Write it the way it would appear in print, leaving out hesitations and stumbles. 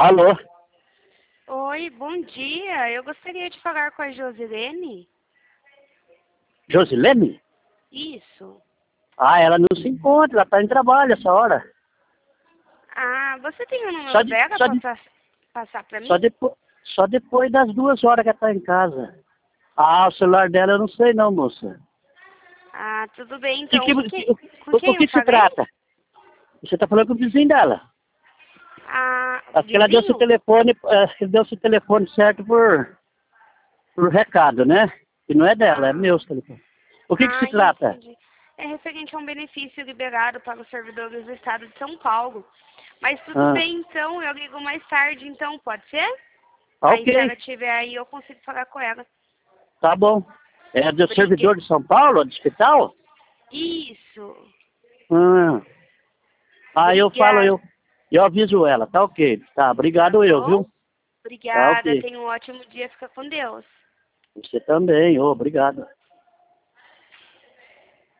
Alô? Oi, bom dia. Eu gostaria de falar com a Josilene. Josilene? Isso. Ah, ela não se encontra, ela está em trabalho essa hora. Ah, você tem o número Só, de, dela só, para de, passar para mim? só depois das 2 horas que ela está em casa. Ah, o celular dela eu não sei não, moça. Ah, tudo bem. Que, Então, que, com o quem eu que se falei? trata? Você está falando com o vizinho dela. Ah, Acho que ela deu seu vizinho? telefone, deu seu telefone certo por recado, né? Que não é dela, é Ah, meu telefone. O que se trata? entendi. É referente a um benefício liberado para os servidores do estado de São Paulo. Mas tudo Ah, bem, então. Eu ligo mais tarde, então. Pode ser? Aí, se ela ok, estiver aí, eu consigo falar com ela. tá bom. É do Brigue. servidor de São Paulo, do hospital? Isso. Ah. Aí eu falo, Obrigada. eu aviso ela, tá ok. Tá, Tá obrigado eu, bom? viu? Tá Obrigada. ok. Tenha um ótimo dia. Fica com Deus. Você também, obrigado.